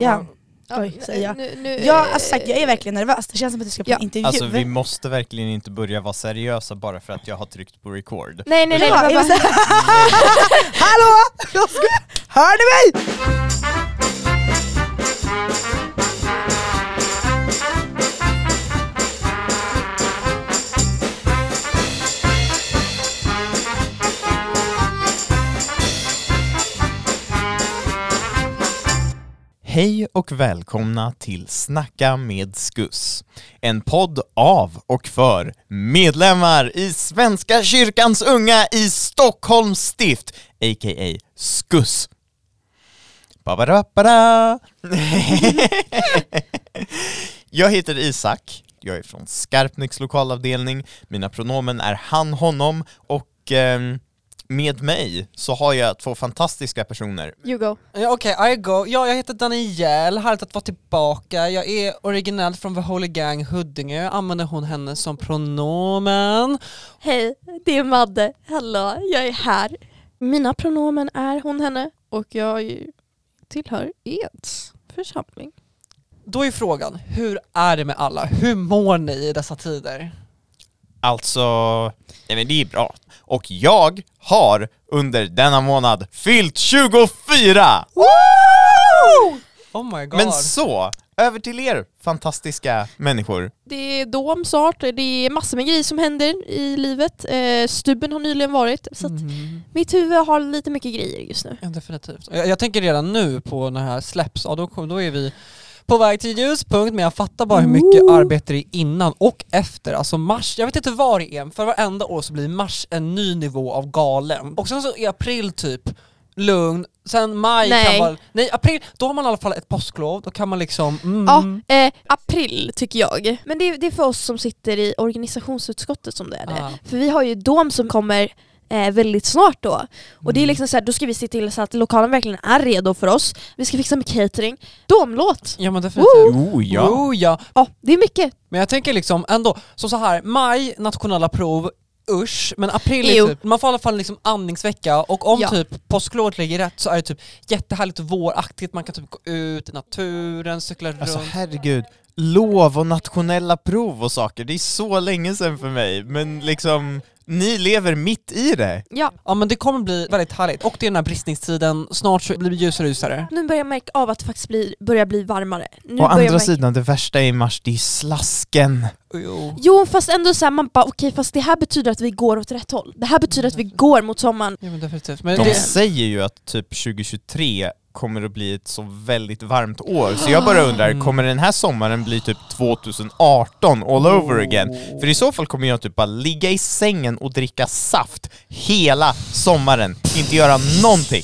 Ja. Oj, säger jag. Ja, alltså, jag är verkligen nervös. Det känns som att jag ska på en intervju. Alltså vi måste verkligen inte börja vara seriösa bara för att jag har tryckt på record. Nej. Hallå! Hör ni mig? Hej och välkomna till Snacka med Skuss. En podd av och för medlemmar i Svenska kyrkans unga i Stockholms stift, a.k.a. Skuss. Ba-ba-da-ba-da. Jag heter Isak, jag är från Skarpnäcks lokalavdelning. Mina pronomen är han, honom och... med mig så har jag två fantastiska personer. You go. Okej, I go. Ja, jag heter Daniel, härligt att vara tillbaka. Jag är originellt från The Holy Gang Huddinge. Använder hon henne som pronomen. Hej, det är Madde. Hallå, jag är här. Mina pronomen är hon, henne. Och jag tillhör Eds församling. Då är frågan, hur är det med alla? Hur mår ni i dessa tider? Alltså, men det är bra. Och jag har under denna månad fyllt 24! Woo! Oh my god. Men så, över till er fantastiska människor. Det är dom snart. Det är massor med grejer som händer i livet. Stubben har nyligen varit. Så att mitt huvud har lite mycket grejer just nu. Ja, definitivt. Jag tänker redan nu på när det här släpps. Ja, då är vi på väg till ljuspunkt, men jag fattar bara hur mycket arbete det är innan och efter. Alltså mars, jag vet inte vad det är. För varenda år så blir mars en ny nivå av galen. Och sen så är april typ lugn. Sen maj kan vara... Nej, april, då har man i alla fall ett påsklov. Då kan man liksom... Ja, april tycker jag. Men det är för oss som sitter i organisationsutskottet som det är det. För vi har ju dom som kommer... väldigt snart då. Och det är liksom så här, då ska vi se till så att lokalen verkligen är redo för oss. Vi ska fixa med catering. Domlåt. Ja, men definitivt. Ja, det är mycket. Men jag tänker liksom ändå, så här, maj, nationella prov, usch, men april är typ, man får i alla fall liksom andningsvecka, och om typ påsklovet ligger rätt så är det typ jättehärligt våraktigt, man kan typ gå ut i naturen, cykla runt. Alltså herregud, lov och nationella prov och saker, det är så länge sedan för mig, men liksom... Ni lever mitt i det. Ja, men det kommer bli väldigt härligt. Och det är den här bristningstiden. Snart så blir det ljusare. Nu börjar jag märka av att det faktiskt börjar bli varmare. Å andra sidan, det värsta i mars, det är slasken. Jo, fast ändå så här, man bara okej, fast det här betyder att vi går åt rätt håll. Det här betyder att vi går mot sommaren. Ja, men definitivt. Men de säger ju att typ 2023 kommer att bli ett så väldigt varmt år. Så jag bara undrar, kommer den här sommaren bli typ 2018 all over again? För i så fall kommer jag typ bara ligga i sängen och dricka saft hela sommaren. Inte göra någonting.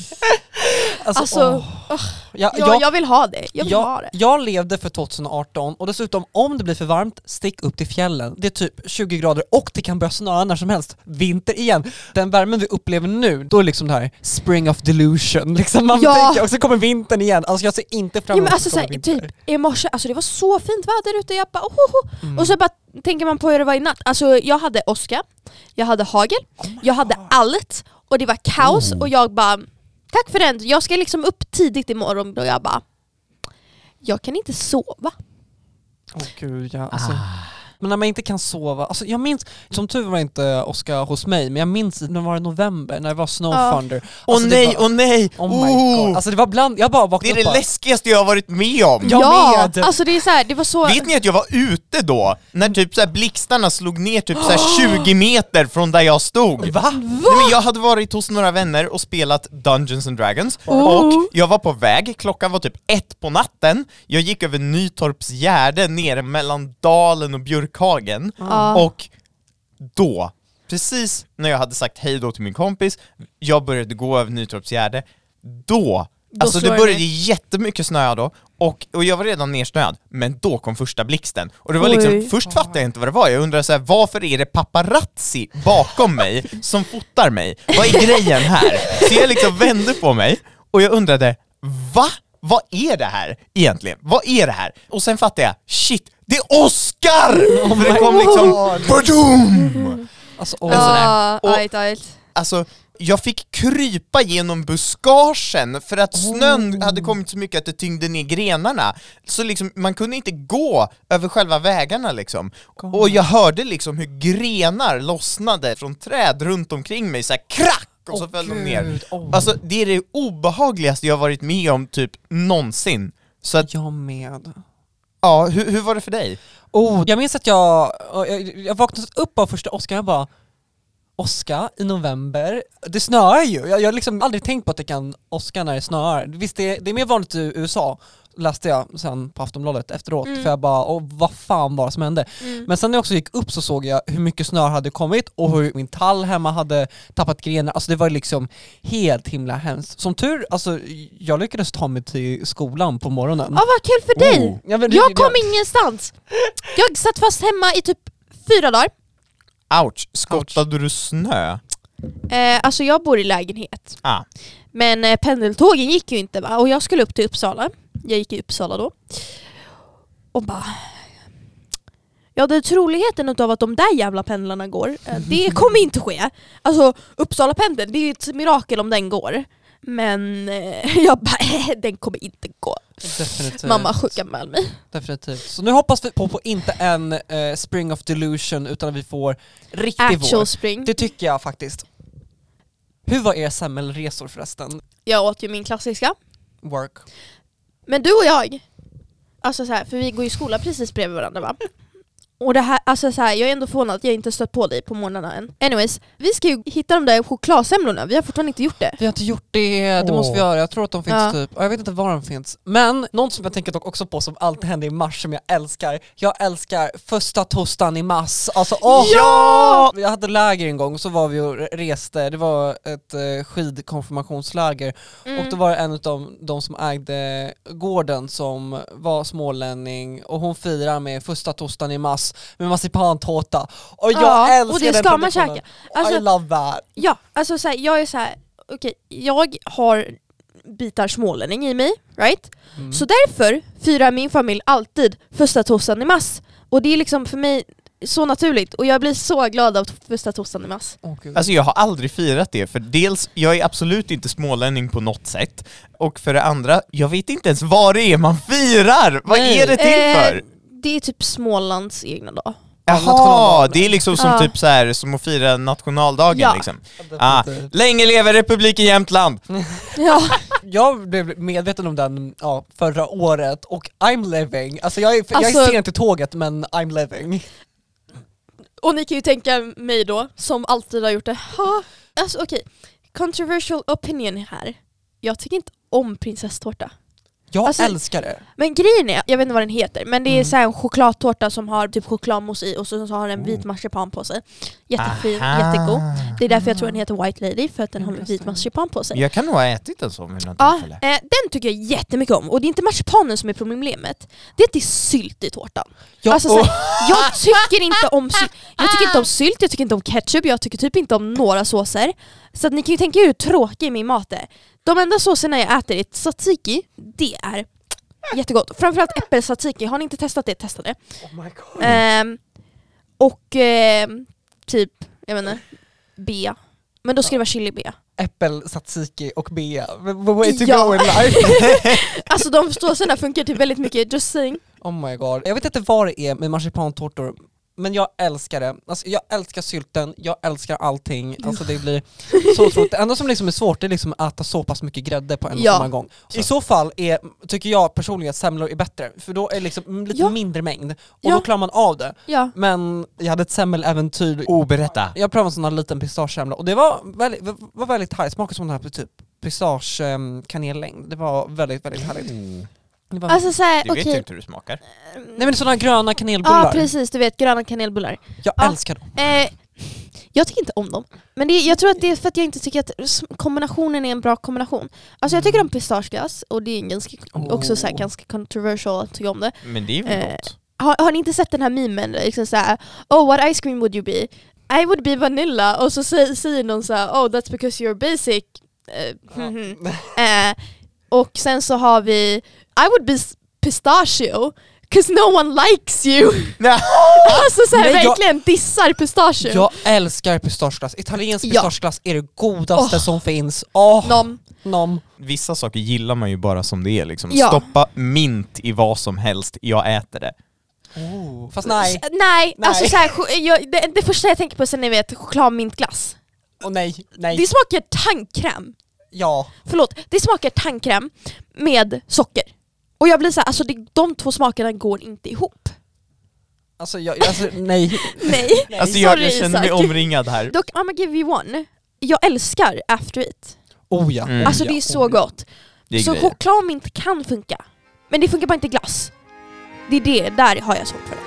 Jag vill ha det. Jag levde för 2018, och dessutom om det blir för varmt, stick upp till fjällen. Det är typ 20 grader och det kan börja snöa när som helst. Vinter igen. Den värmen vi upplever nu, då är liksom det här spring of delusion. Liksom man tänker, och så kommer vintern igen. Alltså jag ser inte fram emot alltså, typ i morse, alltså det var så fint väder ute. Jag bara, och så bara tänker man på hur det var i natt. Alltså jag hade åska, jag hade hagel, jag hade allt, och det var kaos, och jag bara... Tack för den. Jag ska liksom upp tidigt imorgon, och jag bara... Jag kan inte sova. Gud, ja. Alltså, men när man inte kan sova... Alltså, jag minns... Som tur var inte Oskar hos mig, men jag minns när det var i november, när det var Snow Thunder. Alltså, nej! Oh my god. Alltså det var bland... Jag bara vaknade upp. Det är det läskigaste jag har varit med om. Alltså det är så här, det var så... Vet ni att jag var ute då? När typ så här blixtarna slog ner typ så här 20 meter från där jag stod. Va? Nej, men jag hade varit hos några vänner och spelat Dungeons and Dragons. Och jag var på väg, klockan var typ 1 på natten. Jag gick över Nytorps Gärde nere mellan Dalen och Björkhagen. Och då, precis när jag hade sagt hej då till min kompis, jag började gå över Nytorps Gärde. Då alltså det började jättemycket snö då, och jag var redan nersnöad, men då kom första blixten. Och det var liksom, först fattade jag inte vad det var. Jag undrar så här, varför är det paparazzi bakom mig som fotar mig? Vad är grejen här? Så jag liksom vände på mig och jag undrade, vad är det här egentligen? Vad är det här? Och sen fattade jag, shit, det är Oscar! För det kom liksom, badum! Alltså, Alltså, jag fick krypa genom buskagen för att snön hade kommit så mycket att det tyngde ner grenarna. Så liksom, man kunde inte gå över själva vägarna liksom. Och jag hörde liksom hur grenar lossnade från träd runt omkring mig, så här krack! Och så föll de ner. Alltså det är det obehagligaste jag varit med om typ någonsin. Så att, jag med. Ja, hur var det för dig? Jag minns att jag vaknade upp av första åskan, jag bara åska i november, det snöar ju. Jag har liksom aldrig tänkt på att det kan åska när det snöar. Visst, det är mer vanligt i USA, läste jag sen på Aftonbladet efteråt, för jag bara, vad fan var det som hände? Men sen när jag också gick upp så såg jag hur mycket snö hade kommit och hur min tall hemma hade tappat grenar. Alltså det var liksom helt himla hemskt. Som tur, alltså jag lyckades ta mig till skolan på morgonen. Ja, vad kul för dig! Ja, men jag kom ingenstans. Jag satt fast hemma i typ 4 dagar. Ouch, skottade du snö? Alltså jag bor i lägenhet. Ah. Men pendeltågen gick ju inte, va? Och jag skulle upp till Uppsala. Jag gick i Uppsala då. Och bara... Ja, det är troligheten av att de där jävla pendlarna går, det kommer inte ske. Alltså, Uppsala pendel, det är ju ett mirakel om den går. Men jag bara, den kommer inte gå. Definitivt. Mamma skickar med mig. Definitivt. Så nu hoppas vi på inte en spring of delusion, utan att vi får riktig actual vår. spring. Det tycker jag faktiskt. Hur var er semmelresor förresten? Jag åt ju min klassiska. Work. Men du och jag, alltså så här, för vi går i skola precis bredvid varandra, va? Och det här, alltså så här, jag är ändå förvånad att jag inte stött på dig på morgnarna än. Anyways, vi ska ju hitta de där chokladsemlorna. Vi har fortfarande inte gjort det. Vi har inte gjort det måste vi göra. Jag tror att de finns typ, jag vet inte var de finns. Men något som jag tänker dock också på som alltid händer i mars som jag älskar. Jag älskar första torsdagen i mars. Alltså, ja! Jag hade läger en gång och så var vi och reste. Det var ett skidkonfirmationsläger. Och då var det en av de som ägde gården som var smålänning. Och hon firar med första torsdagen i mars med marsipantårta. Och jag älskar och det ska man käka. Alltså, I love that. Ja, alltså så här, jag är så här, okej, jag har bitar smålänning i mig, right? Så därför firar min familj alltid första torsdagen i mars. Och det är liksom för mig så naturligt. Och jag blir så glad av första torsdagen i mars. Alltså jag har aldrig firat det, för dels, jag är absolut inte smålänning på något sätt. Och för det andra, jag vet inte ens vad det är man firar. Vad är det till för? Det är typ Smålands egna dag. Jaha, det är liksom som typ så här, som att fira nationaldagen liksom. Länge lever Republiken Jämtland. Ja. Jag blev medveten om den förra året och I'm living. Alltså jag är sent till tåget, men I'm living. Och ni kan ju tänka mig då, som alltid har gjort det. Alltså okej, controversial opinion här. Jag tycker inte om prinsesstårta. Jag älskar det. Men grejen är, jag vet inte vad den heter, men det är så här en chokladtårta som har typ chokladmousse i och så har den vit marsipan på sig. Jättefin, jättegod. Det är därför jag tror den heter White Lady, för att den har vit marsipan på sig. Jag kan nog ha ätit den så med något tillfälle. Den tycker jag jättemycket om. Och det är inte marsipanen som är problemet. Det är att det är sylt i tårtan. Ja, alltså, så här, jag tycker inte om sylt. Jag tycker inte om sylt, jag tycker inte om ketchup, jag tycker typ inte om några såser. Så att ni kan ju tänka er hur tråkig min mat är. De enda såserna jag äter är tzatziki. Det är jättegott. Framförallt äppeltzatziki. Har ni inte testat det? Testa det. Oh my God. Och typ, jag vet inte, bea. Men då ska det vara chili bea. Äppeltzatziki och bea. The way to go in life. Alltså de såserna funkar typ väldigt mycket. Just saying. Oh my God. Jag vet inte vad det är med marsipantårtor, men jag älskar det. Alltså, jag älskar sylten, jag älskar allting. Alltså, det blir så otroligt. Det enda som liksom är svårt är liksom att äta så pass mycket grädde på en och samma gång. I så fall tycker jag personligen att semlor är bättre. För då är det liksom lite mindre mängd. Och då klarar man av det. Ja. Men jag hade ett semmeläventyr. Berätta. Jag prövade en sån här liten pistagesemla. Och det var väldigt härligt. Smakade som den här typ pistage-kanellängd. Det var väldigt, väldigt härligt. Alltså såhär, du vet ju inte hur det smakar. Nej, men sådana gröna kanelbullar. Ja precis, du vet, gröna kanelbullar. Jag älskar dem. Jag tycker inte om dem. Men jag tror att det är för att jag inte tycker att kombinationen är en bra kombination. Alltså jag tycker om pistagegas, och det är ganska, också så här, ganska controversial att tycka om det. Men det är väl gott. Har ni inte sett den här memen? Liksom såhär, what ice cream would you be? I would be vanilla. Och så säger någon såhär, that's because you're basic. Och sen så har vi I would be pistachio 'cause no one likes you. Alltså så här, verkligen dissar pistachio. Jag älskar pistacheglass. Italiensk pistacheglass är det godaste som finns. Nom. Vissa saker gillar man ju bara som det är liksom. Stoppa mint i vad som helst, jag äter det. Fast nej. Alltså så här, det första jag tänker på sen, ni vet, chokladmintglass. Nej. Det smakar tandkräm. Ja. Förlåt, det smakar tandkräm med socker. Och jag blir så här, alltså de två smakerna går inte ihop. Alltså, nej. Nej. Alltså jag känner mig omringad här. Dock, I'm gonna give you one. Jag älskar After Eat. Alltså det är så gott. Det är så grejer. chokladmint kan funka. Men det funkar bara inte i glass. Det är det, där har jag svårt för det.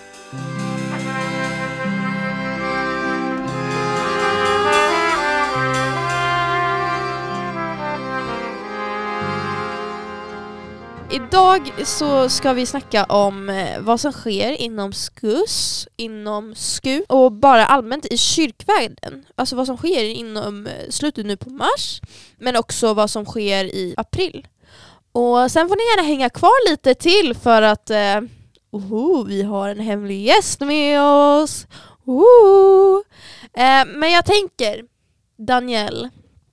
Idag så ska vi snacka om vad som sker inom SKUS, inom SKU och bara allmänt i kyrkvärlden. Alltså vad som sker inom slutet nu på mars, men också vad som sker i april. Och sen får ni gärna hänga kvar lite till för att vi har en hemlig gäst med oss. Men jag tänker, Daniel,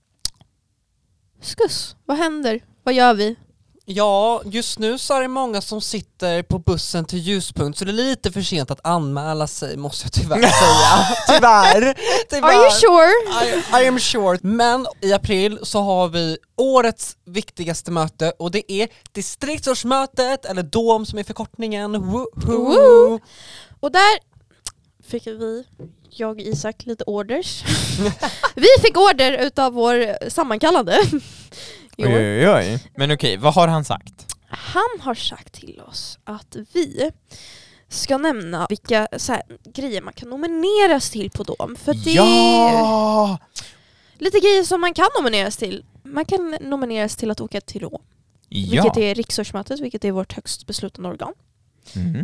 SKUS, vad händer? Vad gör vi? Ja, just nu så är det många som sitter på bussen till Ljuspunkt, så det är lite för sent att anmäla sig, måste jag tyvärr säga. Tyvärr. Are you sure? I am sure. Men i april så har vi årets viktigaste möte, och det är distriktsårsmötet, eller DOM som är förkortningen. Woo. Och där fick jag och Isak lite orders. Vi fick order utav vår sammankallande. Oj. Men okej, vad har han sagt? Han har sagt till oss att vi ska nämna vilka så här grejer man kan nomineras till på dem. För det är lite grejer som man kan nomineras till. Man kan nomineras till att åka till Rom. Vilket är riksårsmötet, vilket är vårt högst beslutande organ. Mm.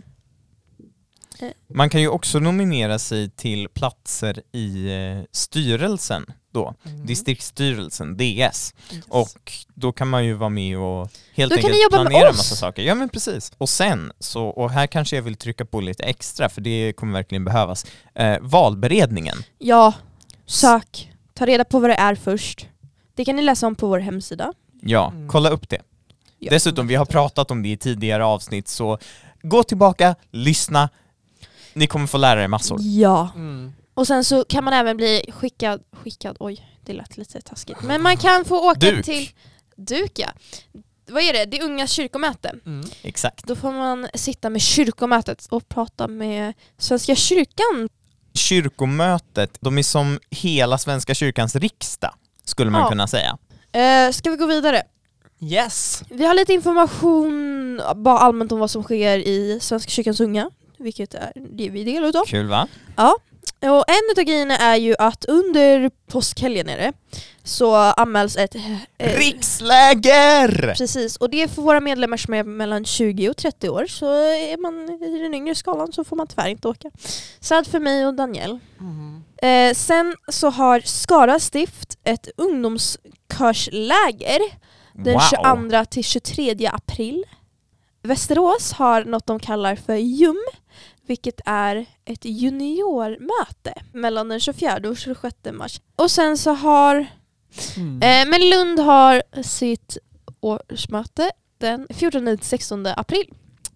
Man kan ju också nominera sig till platser i styrelsen då, distriktsstyrelsen, DS. Yes. Och då kan man ju vara med och helt enkelt planera en massa saker. Ja men precis. Och sen, så, och här kanske jag vill trycka på lite extra, för det kommer verkligen behövas. Valberedningen. Ja, sök. Ta reda på vad det är först. Det kan ni läsa om på vår hemsida. Ja, kolla upp det. Ja. Dessutom, vi har pratat om det i tidigare avsnitt, så gå tillbaka, lyssna. Ni kommer få lära er massor. Ja. Och sen så kan man även bli skickad, oj, det lät lite taskigt. Men man kan få åka till ja. Vad är det? Det är unga kyrkomöte. Exakt. Då får man sitta med kyrkomötet och prata med Svenska kyrkan. Kyrkomötet, de är som hela Svenska kyrkans riksdag, skulle man kunna säga. Ska vi gå vidare? Yes. Vi har lite information bara allmänt om vad som sker i Svenska kyrkans unga, vilket är det vi delar utav. Kul, va? Ja. Och en av grejerna är ju att under påskhelgen är det, så anmäls ett riksläger! Precis, och det är för våra medlemmar som är mellan 20 och 30 år, så är man i den yngre skalan så får man tyvärr inte åka. Sad för mig och Daniel. Sen så har Skara stift ett ungdomskörsläger den 22 till 23 april. Västerås har något de kallar för JUM, vilket är ett juniormöte mellan den 24 och 26 mars. Och sen så har men Lund har sitt årsmöte den 14 till 16 april.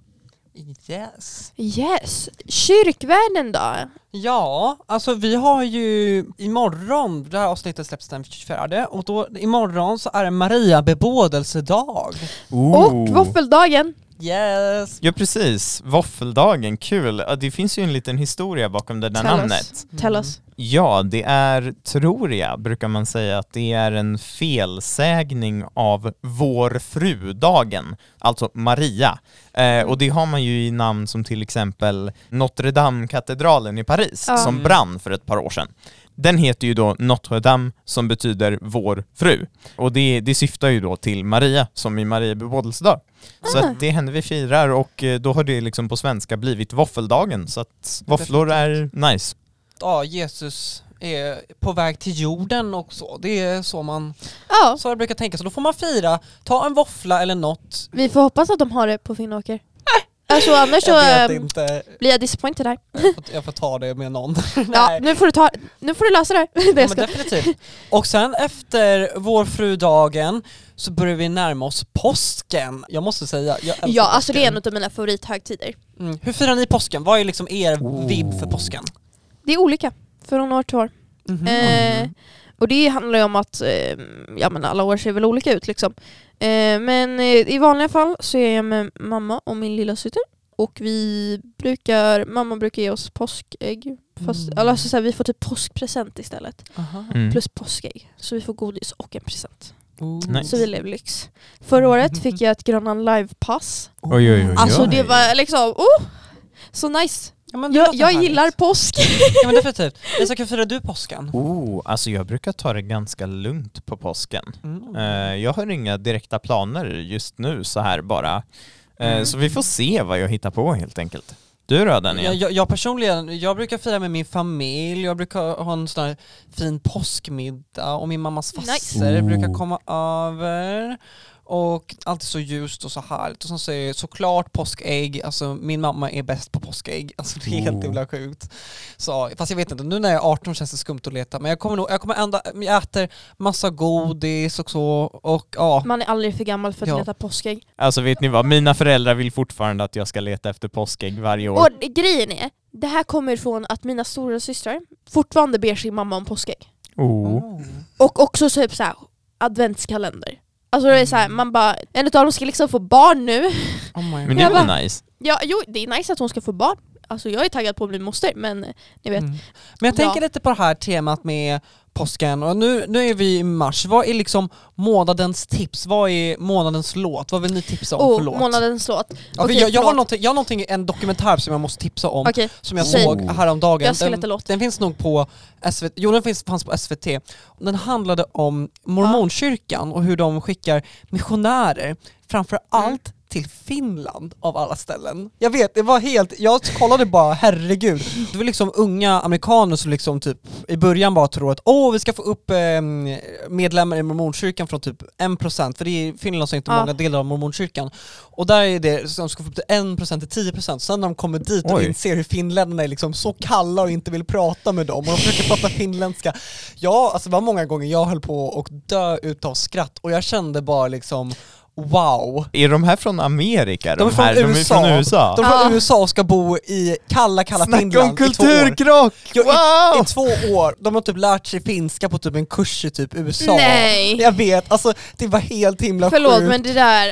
Yes. Kyrkvärlden då? Ja, alltså vi har ju imorgon, det här avsnittet släpps den 24, och då imorgon så är det Maria bebådelsedag. Och våffeldagen. Yes. Ja precis, våffeldagen, kul. Det finns ju en liten historia bakom det där namnet. Tell us. Ja, det är, tror jag, brukar man säga att det är en felsägning av vår frudagen, alltså Maria. Och det har man ju i namn som till exempel Notre Dame-katedralen i Paris som brann för ett par år sedan. Den heter ju då Notre Dame, som betyder vår fru. Och det syftar ju då till Maria, som i Maria bebådelsedag. Så att det händer vi firar, och då har det liksom på svenska blivit våffeldagen. Så att våfflor är nice. Ja, Jesus är på väg till jorden också. Det är så man så jag brukar tänka. Så då får man fira, ta en våffla eller något. Vi får hoppas att de har det på Finnåker. alltså annars så Jag vet inte. blir jag disappointed här. Jag får ta det med någon. Ja, nu får du lösa det. Ja, men definitivt. Och sen efter vårfrudagen så börjar vi närma oss påsken. Jag måste säga, jag älskar Ja, alltså påsken. det är en av mina favorithögtider. Hur firar ni påsken? Vad är liksom er vibb för påsken? Det är olika från år till år. Och det handlar ju om att men alla år ser väl olika ut liksom. Men i vanliga fall så är jag med mamma och min lilla syster. Och mamma brukar ge oss påskägg. Fast, alltså, så här, vi får typ påskpresent istället. Plus påskägg. Så vi får godis och en present. Nice. Så vi lever lyx. Förra året fick jag ett Grönan Live-pass. Oj. Alltså det var liksom, så nice. Ja, men Jag gillar påsk. Ja men definitivt. Hur firar du påsken? Alltså jag brukar ta det ganska lugnt på påsken. Jag har inga direkta planer just nu så här bara. Så vi får se vad jag hittar på helt enkelt. Du då, Daniel? Jag personligen, jag brukar fira med min familj. Jag brukar ha en sån här fin påskmiddag och min mammas faster brukar komma över. Och alltid så ljust och så härligt. Och så är såklart påskägg. Alltså min mamma är bäst på påskägg. Alltså det är helt jävla sjukt. Så, fast jag vet inte, nu när jag är 18 känns det skumt att leta. Men jag äter massa godis och så. Och, ja. Man är aldrig för gammal för att leta påskägg. Alltså vet ni vad, mina föräldrar vill fortfarande att jag ska leta efter påskägg varje år. Och grejen är, det här kommer från att mina stora systrar fortfarande ber sin mamma om påskägg. Och också typ så här adventskalender. Alltså det är så här, man bara, en av dem ska liksom få barn nu. Men det är väl nice? Ja, jo, det är nice att hon ska få barn. Alltså jag är taggad på att bli moster, men ni vet. Men jag tänker lite på det här temat med påsken. Och nu är vi i mars. Vad är liksom månadens tips? Vad är månadens låt? Vad vill ni tipsa om för låt? Månadens låt. Ja, Okej, jag har en dokumentär som jag måste tipsa om. Som jag såg häromdagen. Den finns nog på SVT. Jo, den fanns på SVT. Den handlade om mormonkyrkan och hur de skickar missionärer framför allt till Finland av alla ställen. Jag vet, det var jag kollade bara, herregud. Det var liksom unga amerikaner som liksom typ i början bara tror att vi ska få upp medlemmar i mormonkyrkan från typ 1%, för det är Finland så är inte många delar av mormonkyrkan. Och där är det som ska få upp till 1% till 10%. Sen när de kommer dit och inser hur finländarna är liksom så kalla och inte vill prata med dem och de försöker prata finländska. Ja, alltså det var många gånger jag höll på att dö utav skratt och jag kände bara liksom wow. Är de här från Amerika? De är från USA. De är från USA och ska bo i kalla Finland. Snacka om kulturkrock! I 2 år. De har typ lärt sig finska på typ en kurs i typ USA. Nej. Jag vet, alltså det var helt himla sjukt. Förlåt, men det där,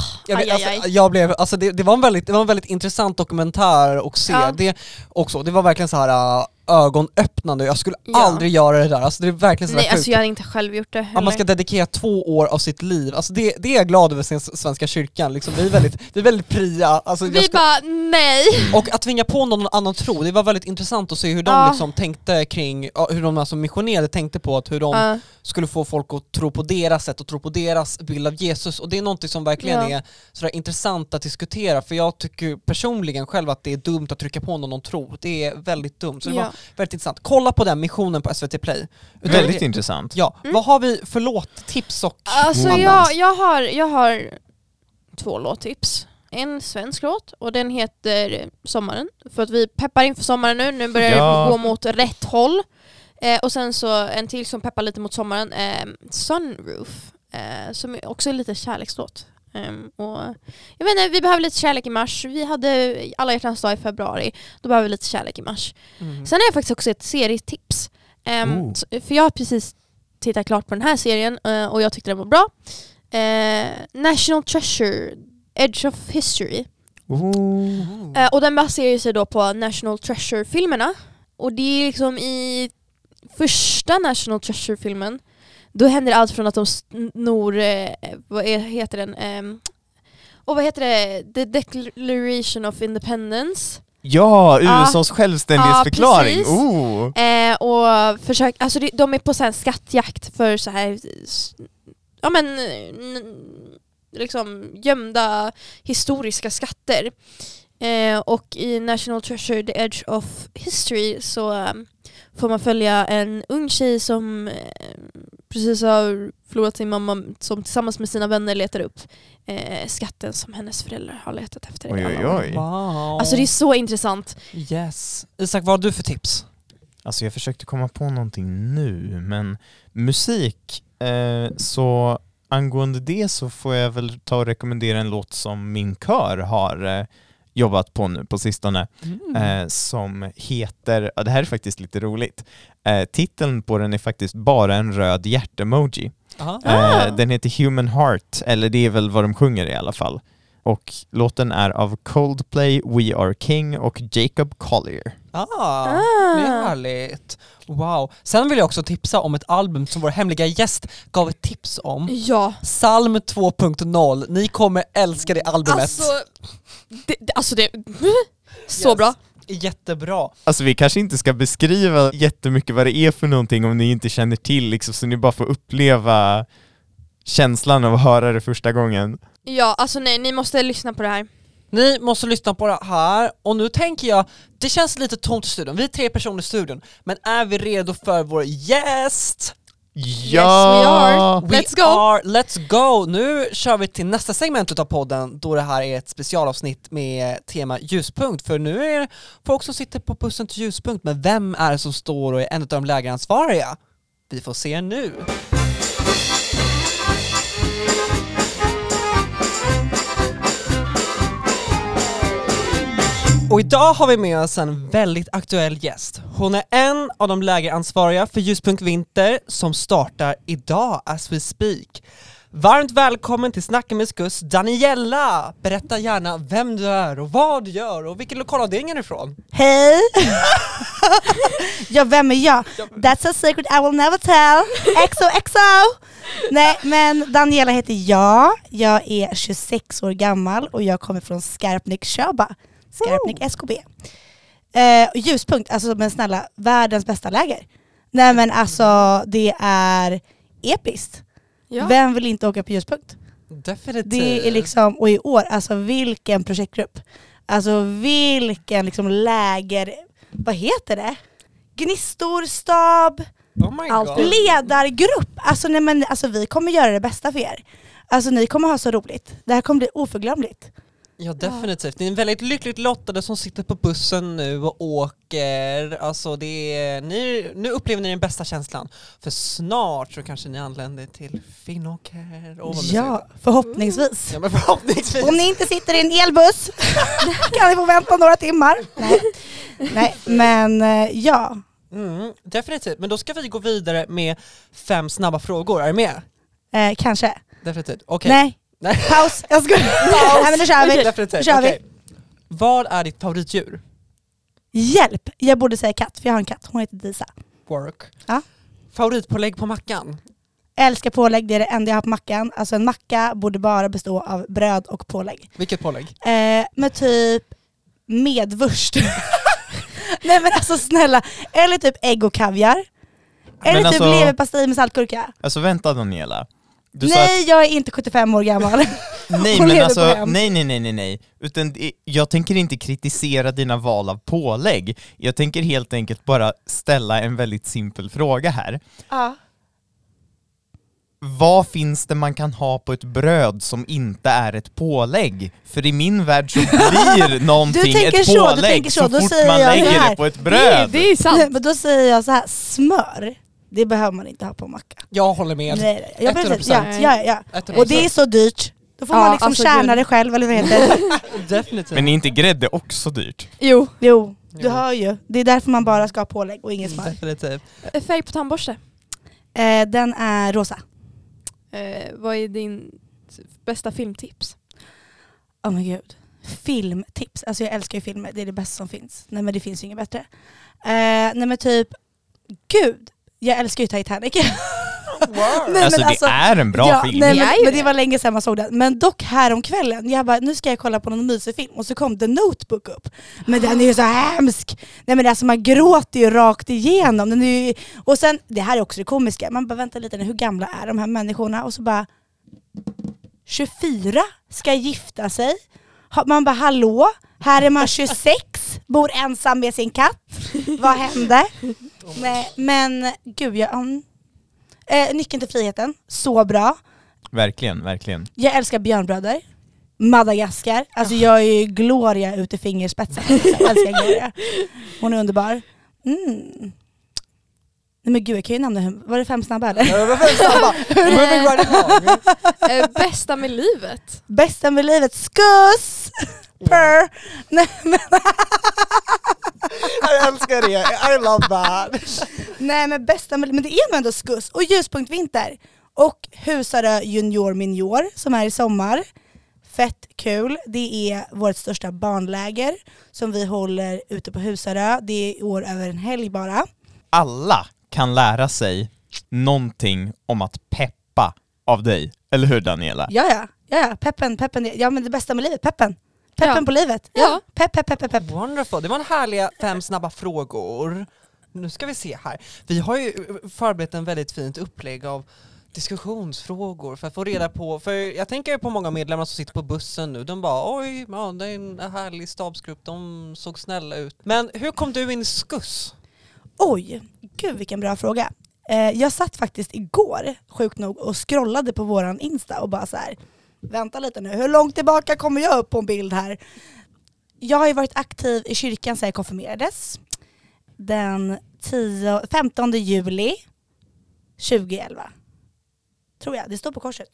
det var en väldigt intressant dokumentär att se. Det också. Det var verkligen så här ögonöppnande. Jag skulle aldrig göra det där. Alltså det är verkligen så. Nej, alltså jag hade inte själv gjort det heller. Man ska dedikera 2 år av sitt liv. Alltså det är jag glad över Svenska kyrkan. Liksom, vi är väldigt pria. Alltså, bara, nej. Och att tvinga på någon annan tro, det var väldigt intressant att se hur de liksom tänkte kring, hur de alltså missionerade tänkte på att hur de skulle få folk att tro på deras sätt och tro på deras bild av Jesus. Och det är något som verkligen är sådär intressant att diskutera, för jag tycker personligen själv att det är dumt att trycka på någon tro. Det är väldigt dumt. Så det var väldigt intressant. Kolla på den missionen på SVT Play. Väldigt intressant. Ja, vad har vi för låttips och alltså jag har 2 låttips. En svensk låt och den heter Sommaren. För att vi peppar inför sommaren nu. Nu börjar det gå mot rätt håll. Och sen så en till som peppar lite mot sommaren. Sunroof. Som också är lite kärlekslåt. Och jag vet inte, vi behöver lite kärlek i mars. Vi hade alla hjärtans dag i februari. Då behöver vi lite kärlek i mars. Sen har jag faktiskt också ett serietips. För jag har precis tittat klart på den här serien och jag tyckte den var bra. National Treasure, Edge of History. Och den baserar sig då på National Treasure-filmerna. Och det är liksom i första National Treasure-filmen, då händer allt från att de snor, vad heter den? Vad heter det? The Declaration of Independence. Ja, USAs självständighetsförklaring. Och försök, alltså de är på så här skattjakt för så här, liksom gömda historiska skatter. Och i National Treasure, The Edge of History, så får man följa en ung tjej som precis har förlorat sin mamma, som tillsammans med sina vänner letar upp skatten som hennes föräldrar har letat efter. Oj. Wow. Alltså det är så intressant. Yes. Isak, vad har du för tips? Alltså jag försökte komma på någonting nu, men musik, så angående det så får jag väl ta och rekommendera en låt som min kör har jobbat på nu på sistone, som heter, det här är faktiskt lite roligt, titeln på den är faktiskt bara en röd hjärtemoji. Den heter Human Heart, eller det är väl vad de sjunger i alla fall. Och låten är av Coldplay, We Are King och Jacob Collier. Det är härligt. Wow. Sen vill jag också tipsa om ett album som vår hemliga gäst gav ett tips om. Ja. Psalm 2.0. Ni kommer älska det albumet. Alltså det så bra. Jättebra. Alltså vi kanske inte ska beskriva jättemycket vad det är för någonting om ni inte känner till, liksom, så ni bara får uppleva känslan av att höra det första gången. Ja, alltså nej, ni måste lyssna på det här. Ni måste lyssna på det här. Och nu tänker jag, det känns lite tomt i studion. Vi är 3 personer i studion. Men är vi redo för vår gäst? Ja! Yes, we are. Let's go! Nu kör vi till nästa segment av podden, då det här är ett specialavsnitt med tema ljuspunkt. För nu är det folk som sitter på bussen till ljuspunkt. Men vem är det som står och är en av de lägeransvariga? Vi får se nu. Och idag har vi med oss en väldigt aktuell gäst. Hon är en av de lägeransvariga för Ljuspunkt Vinter som startar idag as we speak. Varmt välkommen till Snacka med Skuss, Daniela! Berätta gärna vem du är och vad du gör och vilken lokalavdelning är du ifrån? Hej! Ja, vem är jag? That's a secret I will never tell. XOXO! Nej, men Daniela heter jag. Jag är 26 år gammal och jag kommer från Skarpnäck, Köba. Skarpnäck SKB. Ljuspunkt, alltså men snälla, världens bästa läger. Nej men alltså, det är episkt. Ja. Vem vill inte åka på Ljuspunkt? Definitivt. Det är liksom, och i år, alltså vilken projektgrupp. Alltså vilken liksom läger, vad heter det? Gnistor, stab, ledargrupp. Alltså, nej, men, alltså vi kommer göra det bästa för er. Alltså ni kommer ha så roligt. Det här kommer bli oförglömligt. Ja, definitivt. Det är en väldigt lyckligt lottade som sitter på bussen nu och åker. Alltså nu upplever ni den bästa känslan. För snart så kanske ni anländer till Finnåker. Ja, förhoppningsvis. Ja, men förhoppningsvis. Om ni inte sitter i en elbuss kan ni få vänta några timmar. Nej, men ja. Definitivt. Men då ska vi gå vidare med 5 snabba frågor. Är du med? Kanske. Definitivt. Okej. Nej. Paus. Jag ska. Nej, men då kör vi. Definitivt. Kör vi. Vad är ditt favoritdjur? Hjälp. Jag borde säga katt, för jag har en katt. Hon heter Disa. Work. Ja. Favoritpålägg på mackan? Älskar pålägg, det är det enda jag har på mackan. Alltså en macka borde bara bestå av bröd och pålägg. Vilket pålägg? Med typ medvurst. Nej men alltså snälla. Eller typ ägg och kaviar. Eller men typ alltså, leverpastej med saltgurka. Alltså vänta Daniela. Jag är inte 75 år gammal. Nej men alltså, nej. Utan jag tänker inte kritisera dina val av pålägg. Jag tänker helt enkelt bara ställa en väldigt simpel fråga här. Ja. Vad finns det man kan ha på ett bröd som inte är ett pålägg? För i min värld så blir någonting ett pålägg så fort man lägger det på ett bröd. Det är sant. Men då säger jag så här, smör. Det behöver man inte ha på macka. Jag håller med. Nej. 100%. Ja. 100%. Och det är så dyrt. Då får man liksom alltså kärna det själv, eller vad heter det? Definitivt. Men är inte grädde också dyrt? Jo, du hör ju. Det är därför man bara ska ha pålägg och ingen smör. Definitivt. Färg på tandborste? Den är rosa. Vad är din bästa filmtips? Oh my god. Filmtips. Alltså jag älskar ju filmer. Det är det bästa som finns. Nej men det finns ju inget bättre. Nej men typ, gud. Jag älskar ju Titanic. Wow. Nej, det är en bra film. Nej, men det var länge sedan man såg den. Men dock här om kvällen, jag bara, nu ska jag kolla på någon mysig film. Och så kom The Notebook upp. Men den är ju så hemsk. Nej men alltså man gråter ju rakt igenom. Den är ju, och sen, det här är också det komiska. Man bara, vänta lite nu, hur gamla är de här människorna? Och så bara, 24 ska gifta sig. Man bara, hallå? Här är man 26, bor ensam med sin katt. Vad hände? Nej, men gud, Nyckeln till friheten, så bra. Verkligen, verkligen. Jag älskar Björnbröder. Madagaskar. Alltså jag är ju Gloria ut i fingerspetsen. Jag älskar Gloria. Hon är underbar. Nej men gud, jag kan ju nämna var det 5 snabba eller? Ja, det var 5 snabba. Moving right along. Bästa med livet? Bästa med livet, skuss! Per! Nej, men Jag älskar det, I love that. nej men bästa med, men det är nog ändå skuss. Och Ljuspunkt Vinter. Och Husarö Junior Minor som är i sommar. Fett kul. Det är vårt största barnläger som vi håller ute på Husarö. Det är i år över en helg bara. Alla kan lära sig någonting om att peppa av dig. Eller hur Daniela? Ja. Peppen. Ja men det bästa med livet, peppen. Peppen på livet. Ja. Pepp. Wonderful. Det var en härliga 5 snabba frågor. Nu ska vi se här. Vi har ju förberett en väldigt fint upplägg av diskussionsfrågor för att få reda på, för jag tänker ju på många medlemmar som sitter på bussen nu, de bara oj, ja, det är en härlig stabsgrupp, de såg snälla ut. Men hur kom du in i skuss? Oj, gud vilken bra fråga. Jag satt faktiskt igår, sjukt nog, och scrollade på våran Insta och bara så här: vänta lite nu, hur långt tillbaka kommer jag upp på en bild här? Jag har ju varit aktiv i kyrkan sedan jag konfirmerades. Den 15 juli 2011. Tror jag, det står på korset.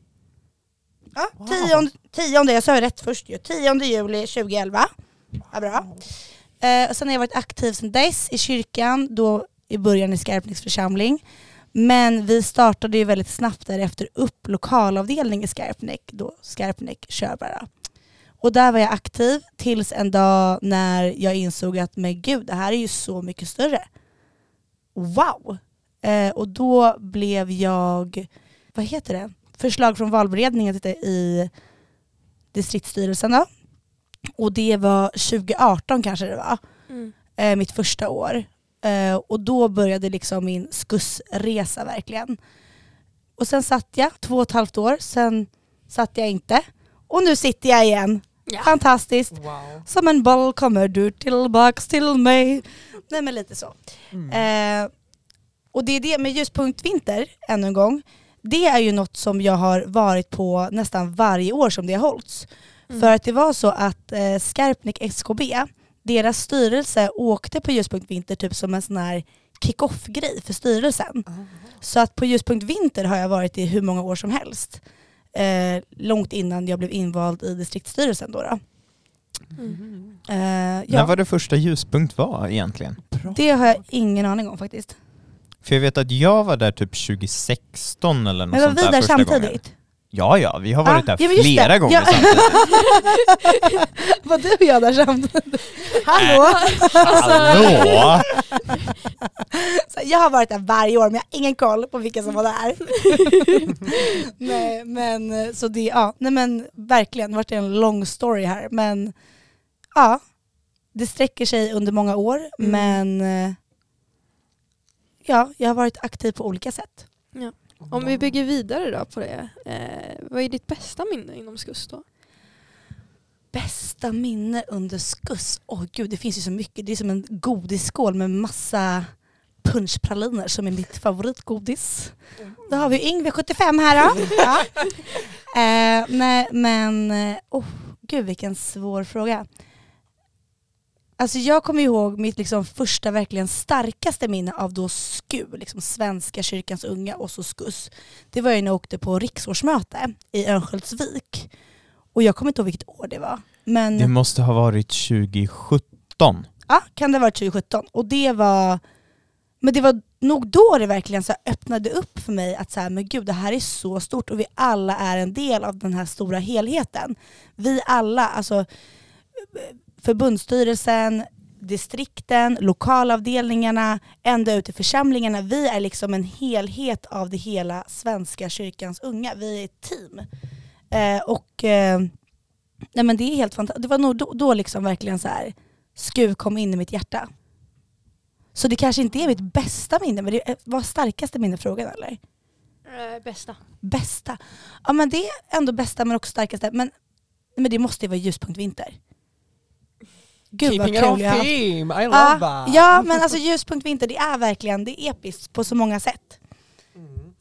Ja, Wow. 10, jag sa rätt först ju. 10 juli 2011. Ja, bra. Sen har jag varit aktiv sedan dess i kyrkan, då i början i Skarpnäcks församling. Men vi startade ju väldigt snabbt därefter upp lokalavdelning i Skarpnäck, då Skarpnäck kör bara. Och där var jag aktiv tills en dag när jag insåg att men gud, det här är ju så mycket större. Wow! Och då blev jag, vad heter det? Förslag från valberedningen i distriktsstyrelsen då. Och det var 2018 kanske det var. Mitt första år. Och då började liksom min skussresa verkligen. Och sen satt jag 2,5 år, sen satt jag inte. Och nu sitter jag igen. Ja. Fantastiskt. Wow. Som en boll kommer du tillbaks till mig. Nej men lite så. Och det är det med Ljuspunkt Vinter, ännu en gång. Det är ju något som jag har varit på nästan varje år som det har hållits. För att det var så att Skarpnäck SKB, deras styrelse åkte på Ljuspunkt Vinter typ som en sån här kick-off-grej för styrelsen. Så att på Ljuspunkt Vinter har jag varit i hur många år som helst. Långt innan jag blev invald i distriktsstyrelsen då. När var det första ljuspunkt var egentligen? Det har jag ingen aning om faktiskt. För jag vet att jag var där typ 2016 eller något Men var sånt vi där där första samtidigt? gången. Ja, vi har varit där ja, men just flera det. gånger Ja. samtidigt. Var du och jag där samtidigt? Hallå? Hallå! Så jag har varit där varje år men jag har ingen koll på vilka som var där. Nej men så det, ja, nej men verkligen, det har varit en lång story här. Men ja, det sträcker sig under många år men ja, jag har varit aktiv på olika sätt. Ja. Om vi bygger vidare då på det, vad är ditt bästa minne inom skuss då? Bästa minne under skuss? Gud, det finns ju så mycket. Det är som en godisskål med massa punschpraliner som är mitt favoritgodis. Då har vi Yngve 75 här då. Ja. Nej, men gud vilken svår fråga. Alltså jag kommer ihåg mitt liksom första verkligen starkaste minne av då SKU, liksom Svenska kyrkans unga och så skuss. Det var ju när jag åkte på riksårsmöte i Örnsköldsvik. Och jag kommer inte ihåg vilket år det var. Men Det måste ha varit 2017. ja, kan det ha varit 2017. Och det var, men det var nog då det verkligen så öppnade upp för mig att så här, men gud, det här är så stort och vi alla är en del av den här stora helheten. Vi alla, alltså förbundsstyrelsen, distrikten, lokalavdelningarna, ända ut i församlingarna. Vi är liksom en helhet av det hela Svenska kyrkans unga. Vi är ett team. Nej men det är helt fantastiskt. Det var nog då liksom verkligen så här SKU kom in i mitt hjärta. Så det kanske inte är mitt bästa minne, men det var starkaste minnefrågan eller? Bästa. Bästa. Ja men det är ändå bästa men också starkaste. Men det måste ju vara Ljuspunkt Vinter. Gud vad Keeping it kul on jag har haft. theme, I love that. Ja men alltså Ljuspunkt Vinter, det är verkligen, det är episkt på så många sätt.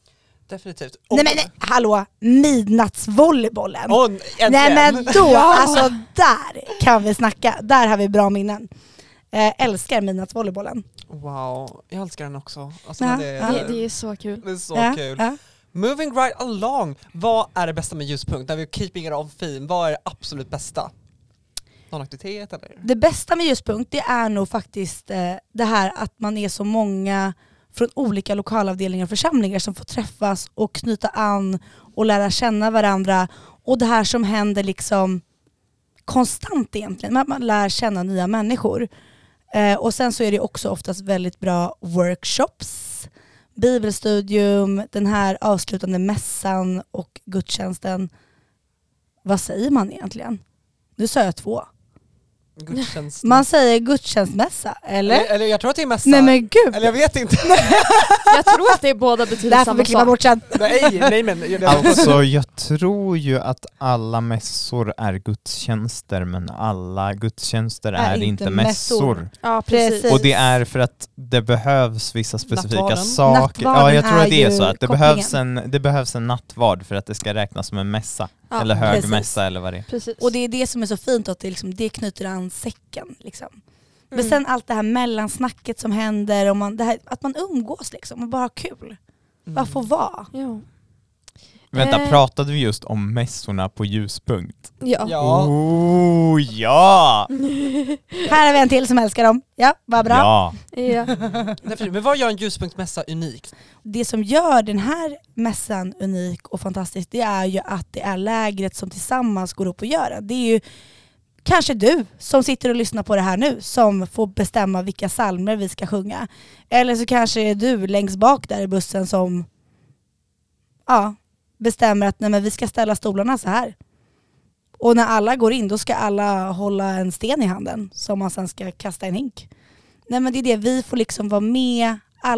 definitivt. Nej, hallå, midnattsvolleybollen. Nej men då, alltså där kan vi snacka. Där har vi bra minnen. Älskar midnattsvolleybollen. Wow, jag älskar den också. Alltså, Ja, det Det är så kul. är så kul. Ja. Moving right along. Vad är det bästa med Ljuspunkt? När vi keeping it on theme, vad är det absolut bästa? Någon aktivitet eller? Det bästa med Ljuspunkt, det är nog faktiskt det här att man är så många från olika lokalavdelningar och församlingar som får träffas och knyta an och lära känna varandra. Och det här som händer liksom konstant egentligen, att man lär känna nya människor. Och sen så är det också oftast väldigt bra workshops, bibelstudium, den här avslutande mässan och gudstjänsten. Vad säger man egentligen? Nu sa jag 2. Gudstjänst. Man säger gudstjänstmässa, eller? Jag tror att det är mässa. Nej men gud. Eller jag vet inte. Jag tror att det båda betyder Där får samma vi klippa sak. bort sen. nej men. Alltså jag tror ju att alla mässor är gudstjänster, men alla gudstjänster är inte mässor. Ja, precis. Och det är för att det behövs vissa specifika Nattvarden. saker. Nattvarden Ja, jag tror att det är är så ju att det behövs en nattvard för att det ska räknas som en mässa. Ja, eller precis. högmässa eller vad det är. Precis. Och det är det som är så fint, att det, liksom, det knyter an säcken. Liksom. Men sen allt det här mellansnacket som händer, och det här, att man umgås liksom, och bara har kul. Bara får vara. Ja. Vänta, pratade vi just om mässorna på Ljuspunkt? Ja. Ja. Oh, ja! Här har vi en till som älskar dem. Ja, vad bra. Ja. Ja. Men vad gör en Ljuspunktmässa unikt? Det som gör den här mässan unik och fantastisk, det är ju att det är lägret som tillsammans går upp och gör det. Det är ju kanske du som sitter och lyssnar på det här nu som får bestämma vilka psalmer vi ska sjunga. Eller så kanske är du längst bak där i bussen som bestämmer att nej, men vi ska ställa stolarna så här. Och när alla går in, då ska alla hålla en sten i handen som man sen ska kasta i en hink. Nej, men det är det, vi får liksom vara med,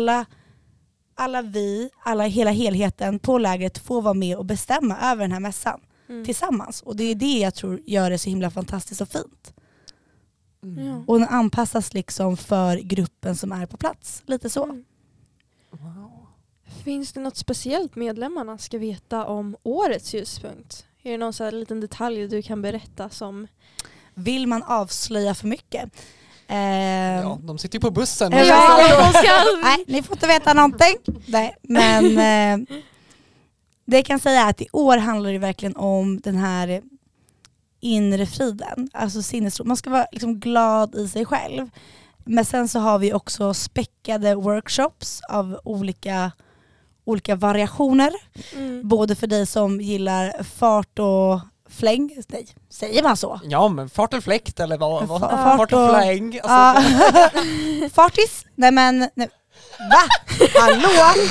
hela helheten på lägret får vara med och bestämma över den här mässan tillsammans. Och det är det jag tror gör det så himla fantastiskt och fint. Ja. Och den anpassas liksom för gruppen som är på plats. Lite så. Wow. Finns det något speciellt medlemmarna ska veta om årets Ljuspunkt? Är det någon så här liten detalj du kan berätta som... Vill man avslöja för mycket? Ja, de sitter ju på bussen. Nej, ni får inte veta någonting. Nej, men det jag kan säga är att i år handlar det verkligen om den här inre friden. Alltså sinnesro. Man ska vara liksom glad i sig själv. Men sen så har vi också späckade workshops av olika variationer. Både för dig som gillar fart och fläng. Nej, säger man så? Ja, men fart och fläkt eller vad? Fart och och- fläng. Alltså, Fartis? Nej men... Nej. Va? Hallå?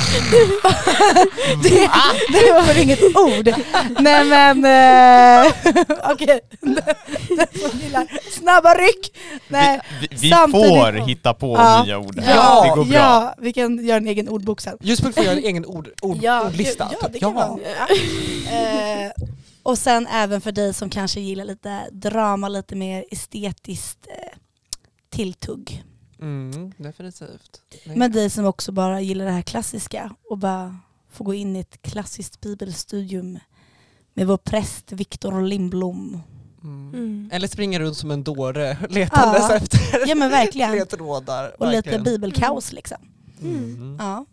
det var väl inget ord. Nej men... Okej. Det som gillar snabba ryck. Nej. Vi Samtidigt- får hitta på Ja. nya ord. Ja, Det går bra. ja, vi kan göra en egen ordbok sen. Ljuspunkt får göra en egen ordlista. Ja, det kan man göra. Och sen även för dig som kanske gillar lite drama, lite mer estetiskt tilltugg. Definitivt. Men dig som också bara gillar det här klassiska och bara får gå in i ett klassiskt bibelstudium med vår präst Viktor Lindblom. Eller springa runt som en dåre letandes efter Ja men verkligen. ledtrådar. Och verkligen. lite bibelkaos liksom. Ja.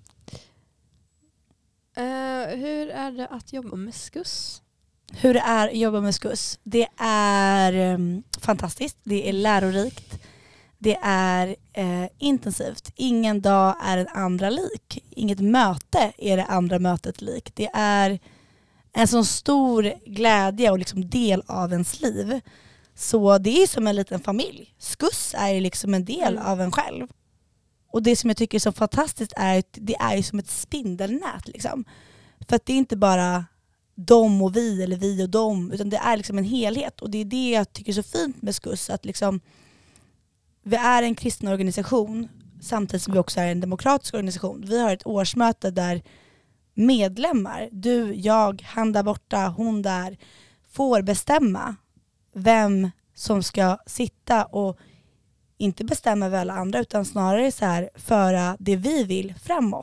Hur är det att jobba med SKUS? Hur det är att jobba med SKUS? Det är fantastiskt. Det är lärorikt. Det är intensivt. Ingen dag är den andra lik. Inget möte är det andra mötet lik. Det är en sån stor glädje och liksom del av ens liv. Så det är som en liten familj. SKUS är liksom en del av en själv. Och det som jag tycker är så fantastiskt är att det är som ett spindelnät. Liksom. För att det är inte bara de och vi eller vi och dem, utan det är liksom en helhet. Och det är det jag tycker är så fint med SKUS. Att liksom, vi är en kristen organisation samtidigt som vi också är en demokratisk organisation. Vi har ett årsmöte där medlemmar, du, jag, han där borta, hon där, får bestämma vem som ska sitta och inte bestämma över alla andra utan snarare så här föra det vi vill framåt.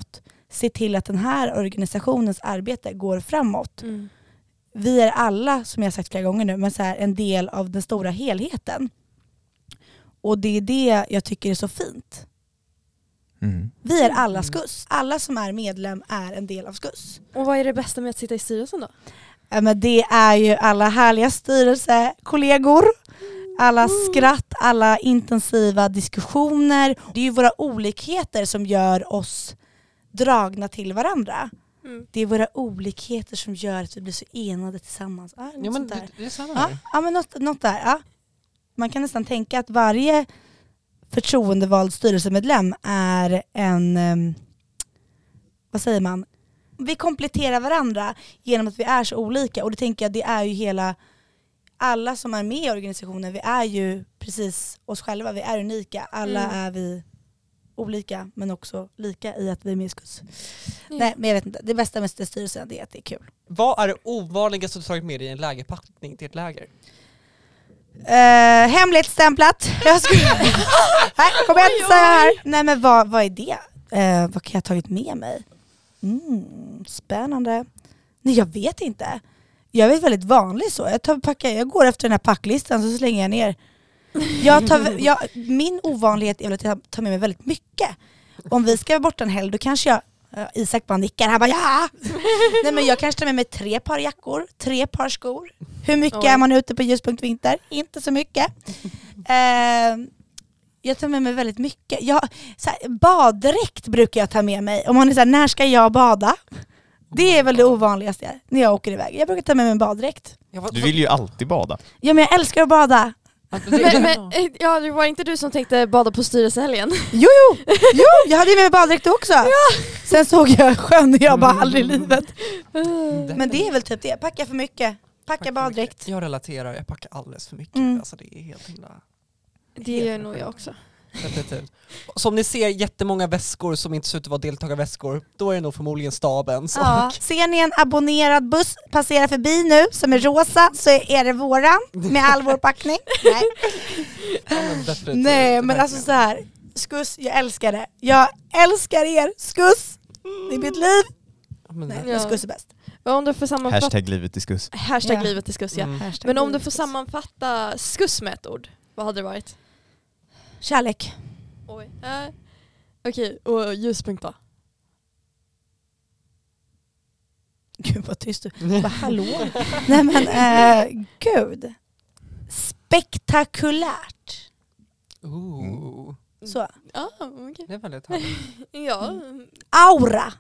se till att den här organisationens arbete går framåt. Mm. Vi är alla, som jag sagt flera gånger nu, men så här, en del av den stora helheten. Och det är det jag tycker är så fint. Vi är alla SKUS. Alla som är medlem är en del av SKUS. Och vad är det bästa med att sitta i styrelsen då? Men det är ju alla härliga styrelsekollegor. Alla skratt, alla intensiva diskussioner. Det är ju våra olikheter som gör oss dragna till varandra. Det är våra olikheter som gör att vi blir så enade tillsammans. Ja, men det är samma här. Ja, men något där. Ja. Man kan nästan tänka att varje förtroendevald styrelsemedlem är en... vad säger man? Vi kompletterar varandra genom att vi är så olika. Och det tänker jag, det är ju hela... Alla som är med i organisationen, vi är ju precis oss själva. Vi är unika. Alla är vi olika, men också lika i att vi är med i SKUS. Nej, men jag vet inte. Det bästa med styrelsen är att det är kul. Vad är det ovanligaste du tagit med dig i en lägerpackning till ett läger? Hemligstämplat. Jag skulle... Nej, kommer jag inte säga här. Nej, men vad är det? Vad kan jag ha tagit med mig? Spännande. Nej, jag vet inte. Jag är väldigt vanlig så. Jag går efter den här packlistan så slänger jag ner. Min ovanlighet är väl att jag tar med mig väldigt mycket. Om vi ska vara borta en helg, då kanske jag... Isak bara nickar. Han bara ja! Nej, men jag kanske tar med mig 3 par jackor, 3 par skor. Hur mycket är man ute på Ljuspunkt Vinter? Inte så mycket. Jag tar med mig väldigt mycket. Baddräkt brukar jag ta med mig. Om man är så här, när ska jag bada? Det är väl det ovanligaste när jag åker iväg. Jag brukar ta med mig en baddräkt. Du vill ju alltid bada. Ja, men jag älskar att bada. Men det var inte du som tänkte bada på styrelsehelgen? Jo, jag hade ju med mig baddräkt också. Ja. Sen såg jag sjön och jag bara aldrig i livet. Men det är väl typ det. Packa för mycket. Packa baddräkt. Jag relaterar, jag packar alldeles för mycket. Alltså det är helt himla... Det gör nog jag också. Definitivt. Som ni ser jättemånga väskor som inte ser ut att vara deltagarväskor, då är det nog förmodligen stabens. Ja. Ser ni en abonnerad buss passera förbi nu som är rosa, så är det våran med all vår packning. Nej, Nej, men alltså så här, SKUS, jag älskar det. Jag älskar er, SKUS. Det är mitt liv. Men SKUS är bäst. Om du får sammanfatta... Hashtag livet i SKUS. Hashtag livet i SKUS, ja. Men om du får sammanfatta SKUS med ett ord, vad hade det varit? Kärlek. Oj. Okej, och ljuspunkt då? Gud vad tyst du. Hallå? Nej men, gud. Spektakulärt. Så. Okay. Det är väldigt härligt. Ja. Aura.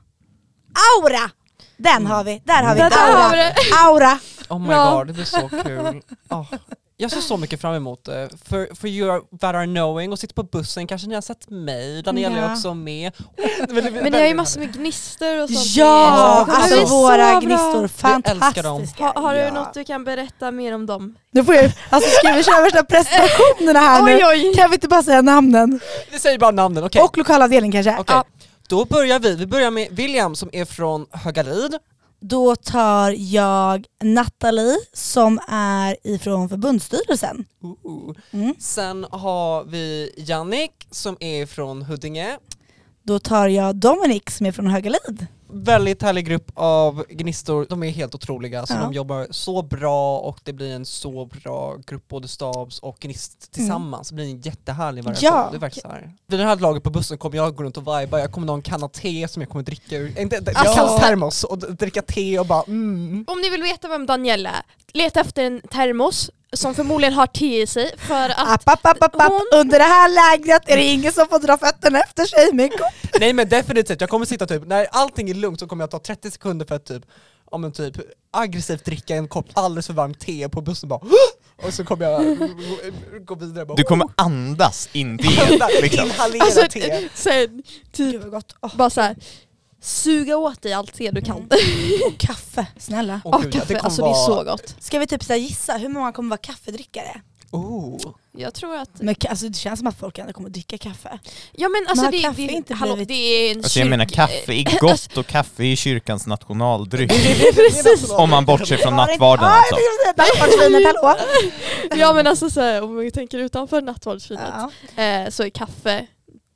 Den har vi. Där har vi. Aura. Oh my god, det blir så kul. Jag ser så mycket fram emot det. För you that are knowing och sitter på bussen, kanske ni har sett mig. Daniela är också med. Men ni har ju massor med gnistor och sånt. Ja, alltså våra gnistor. Fantastiska. Har du något du kan berätta mer om dem? Nu får jag, ska vi köra värsta presentationerna här nu? Oj. Kan vi inte bara säga namnen? Vi säger bara namnen, okej. Och lokalavdelning kanske. Okay. Ja. Då börjar vi börjar med William som är från Högalid. Då tar jag Natalie som är ifrån förbundsstyrelsen. Sen har vi Jannik som är från Huddinge. Då tar jag Dominic som är från Högalid. Väldigt härlig grupp av gnistor. De är helt otroliga. Så de jobbar så bra och det blir en så bra grupp, både stabs och gnist tillsammans. Det blir en jättehärlig variation. Ja. Det verkar så här. Vid det här laget på bussen kommer jag gå runt och viba. Jag kommer ha en kanna te som jag kommer dricka ur. Termos och dricka te och bara Om ni vill veta vem Daniela är, leta efter en termos som förmodligen har te i sig för att under det här lägret är det ingen som får dra fötterna efter sig med en kopp. Nej men definitivt, jag kommer sitta typ, när allting är lugnt så kommer jag ta 30 sekunder för att typ aggressivt dricka en kopp alldeles för varmt te på bussen bara. Och så kommer jag gå vidare bara. Du kommer andas in det liksom. Inhalera te. Sen typ bara så här. Suga åt dig allt te du kan. Och kaffe, snälla. Kaffe, alltså det är så gott. Ska vi typ så gissa hur många kommer vara kaffedrickare? Jag tror att... Men alltså, det känns som att folk ändå kommer att dricka kaffe. Ja men alltså det är inte blivit... det är en alltså, jag menar kaffe är gott och kaffe är kyrkans nationaldryck. Om man bortser från nattvarden alltså. Nattvardsvinet, hallå? Ja men alltså så här, om vi tänker utanför nattvardsvinet så är kaffe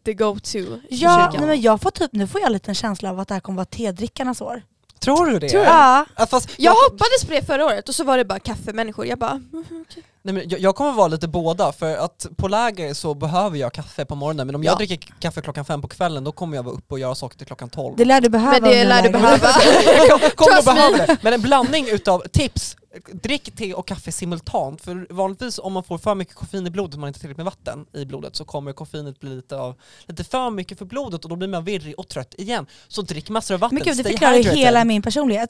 the go-to. Ja, nej, men jag får typ, nu får jag en liten känsla av att det här kommer vara tedrickarnas år. Tror du det? Ja. Fast Jag hoppades på det förra året och så var det bara kaffemänniskor. Jag bara... Okay. Nej, men jag kommer vara lite båda, för att på läger så behöver jag kaffe på morgonen, men om jag dricker kaffe 5:00 på kvällen, då kommer jag vara uppe och göra saker till 12:00. Det lär du behöva. Men det lär du behöva. Jag kommer att behöva det. Men en blandning utav tips. Drick te och kaffe simultant, för vanligtvis om man får för mycket koffein i blodet och man inte tillräckligt med vatten i blodet, så kommer koffeinet bli lite för mycket för blodet och då blir man virrig och trött igen. Så drick massor av vatten. Men gud, det förklarar ju hela min personlighet.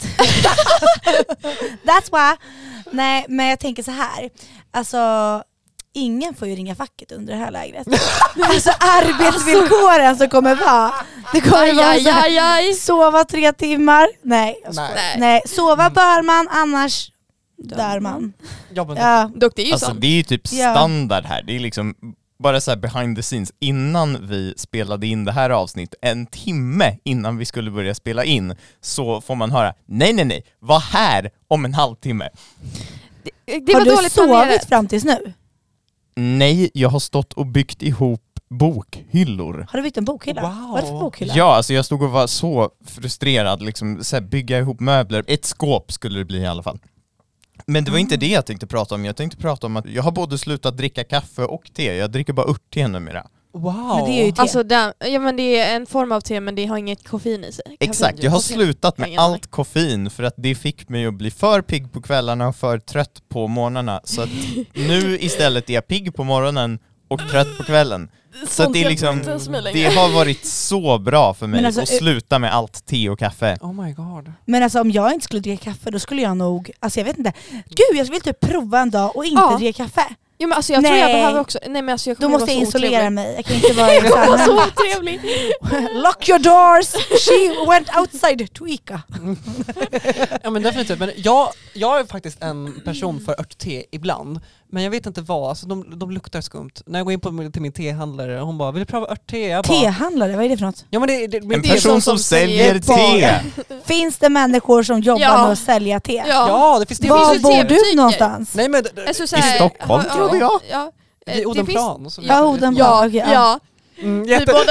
That's why. Nej, men jag tänker så här. Alltså, ingen får ju ringa facket under det här lägret. Alltså arbetsvillkoren som kommer vara. Det kommer vara så här, sova 3 timmar. Nej. Sova bör man, annars dör man. Ja. Alltså det är ju typ standard här. Det är liksom bara så här behind the scenes. Innan vi spelade in det här avsnitt, 1 timme innan vi skulle börja spela in, så får man höra, nej, var här om en halvtimme. Det var har du dåligt sovit planerat fram tills nu? Nej, jag har stått och byggt ihop bokhyllor. Har du byggt en bokhylla? Wow. Vad är det för bokhylla? Ja, alltså jag stod och var så frustrerad, liksom, så här, bygga ihop möbler. Ett skåp skulle det bli i alla fall. Men det var inte det jag tänkte prata om. Jag tänkte prata om att jag har både slutat dricka kaffe och te. Jag dricker bara örtte numera. Wow. Men det är ju te. Alltså men det är en form av te, men det har inget koffein i sig. Exakt, jag har slutat med allt koffein för att det fick mig att bli för pigg på kvällarna och för trött på morgnarna. Så att nu istället är jag pigg på morgonen och trött på kvällen. Så att det är liksom, det har varit så bra för mig alltså, att sluta med allt te och kaffe. Oh my god. Men alltså om jag inte skulle dricka kaffe, då skulle jag nog, alltså jag vet inte. Gud, jag vill typ prova en dag och inte dricka kaffe. Jo, men alltså jag tror jag behöver också. Nej, men alltså jag då måste jag isolera otrevlig. mig. Jag kan inte vara så otrevlig. Lock your doors. She went outside to Ica. Ja men definitivt, men jag är faktiskt en person för örtte ibland, men jag vet inte vad, alltså de luktar skumt. När jag går in till min tehandlare, hon bara, vill du pröva örtte? Jag bara, tehandlare, vad är det för något? Ja, men en person som säljer te. Finns det människor som jobbar med att sälja te? Ja, det finns det. Var bor du någonstans? Nej, men alltså, i Stockholm tror jag. Ja. I Odenplan. Odenplan, okej. Ja. Vi båda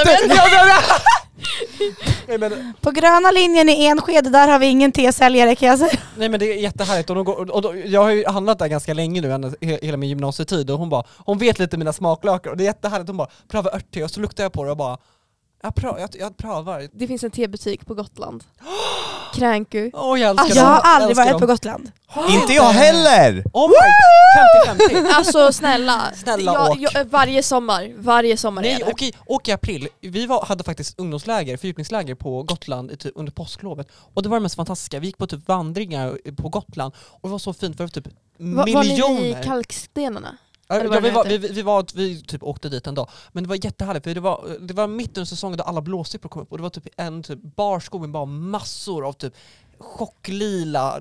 På gröna linjen i Enskede, där har vi ingen tesäljare kan jag säga. Nej, men det är jättehärligt. Jag har ju handlat där ganska länge nu, hela min gymnasietid, och hon vet lite mina smaklökar och det är jättehärligt. Hon bara, pröva örtte, och så luktar jag på det och bara, jag prövar. Det finns en tebutik på Gotland. Kränku. Jag har aldrig varit på Gotland. Inte jag heller! Oh my, 50-50. Alltså snälla åk. varje sommar. Nej, och i april. Vi hade faktiskt fördjupningsläger på Gotland under påsklovet. Och det var det mest fantastiska. Vi gick på typ vandringar på Gotland. Och det var så fint, för det var typ miljoner. Var ni i kalkstenarna? Vi typ åkte dit en dag. Men det var jättehärligt, för det var mitt under säsongen där alla blåsippor kom upp. Och det var typ en typ barskog med bara massor av typ chocklila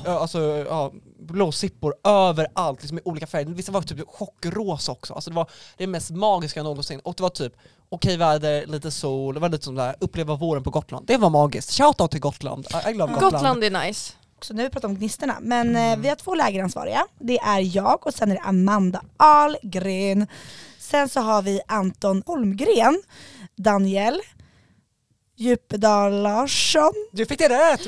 blåsippor överallt, liksom i olika färger. Vissa var typ chockrosa också. Alltså det var det mest magiska någonsin. Och det var typ okej väder, lite sol. Det var lite som där, uppleva våren på Gotland. Det var magiskt. Shoutout till Gotland. I love Gotland. Gotland är nice. Så nu har vi pratat om gnistorna, men vi har 2 lägeransvariga. Det är jag och sen är det Amanda Ahlgren. Sen så har vi Anton Holmgren, Daniel Djupedal Larsson. Du fick det rätt!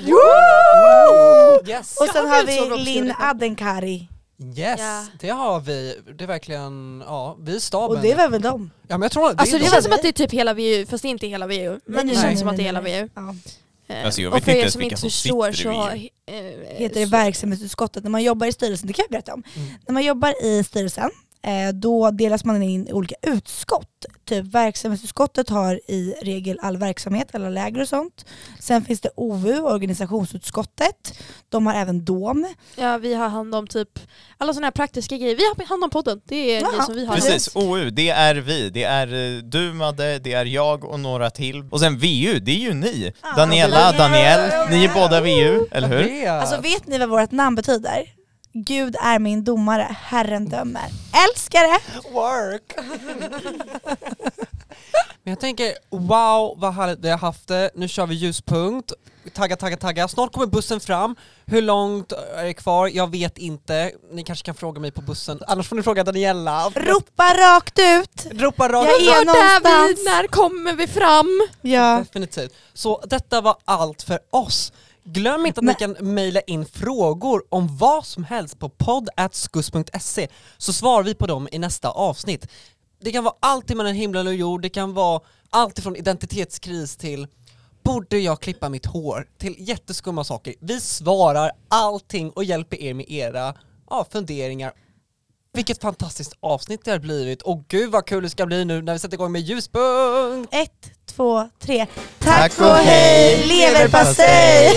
Yes. Och sen har vi Linn Adenkari. Yes, det har vi. Det är verkligen, vi är staben. Och det är väl dem. Ja, men jag tror alltså det känns som att det är typ hela VU, fast det är inte hela VU. Men det känns som att det är hela VU. Ja. Alltså jag och vet för inte er ens som vilka inte som förstår sitter i så heter det verksamhetsutskottet. När man jobbar i styrelsen, det kan jag berätta om. När man jobbar i styrelsen, då delas man in i olika utskott. Typ verksamhetsutskottet har i regel all verksamhet, alla läger och sånt. Sen finns det OU, organisationsutskottet. De har även DOM. Ja, vi har hand om typ alla sådana här praktiska grejer. Vi har hand om podden. Det är en grej som vi har. Precis, OU, det är vi. Det är du, Madde, det är jag och några till. Och sen VU, det är ju ni. Daniela, Daniel, ni är båda VU, eller hur? Alltså vet ni vad vårt namn betyder? Gud är min domare, Herren dömer. Älskar det! Work! Men jag tänker, wow vad härligt vi har haft det. Nu kör vi ljuspunkt. Tagga. Snart kommer bussen fram. Hur långt är det kvar? Jag vet inte. Ni kanske kan fråga mig på bussen. Annars får ni fråga Daniela. Ropa rakt ut. Ropa rakt Jag ut. är någonstans. När kommer vi fram? Ja. Definitivt. Så detta var allt för oss. Glöm inte att ni kan mejla in frågor om vad som helst på podd@skus.se, så svarar vi på dem i nästa avsnitt. Det kan vara allt mellan himlen och jord, det kan vara allt från identitetskris till borde jag klippa mitt hår, till jätteskumma saker. Vi svarar allting och hjälper er med era funderingar. Vilket fantastiskt avsnitt det har blivit. Och gud vad kul det ska bli nu när vi sätter igång med ljuspunkt. 1, 2, 3. Tack och hej, leverpastej!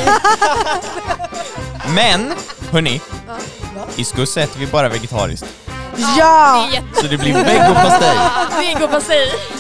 Men, hörni, i Skus äter vi bara vegetariskt. Ja! Det är Så det blir vegopastej. Vegopastej.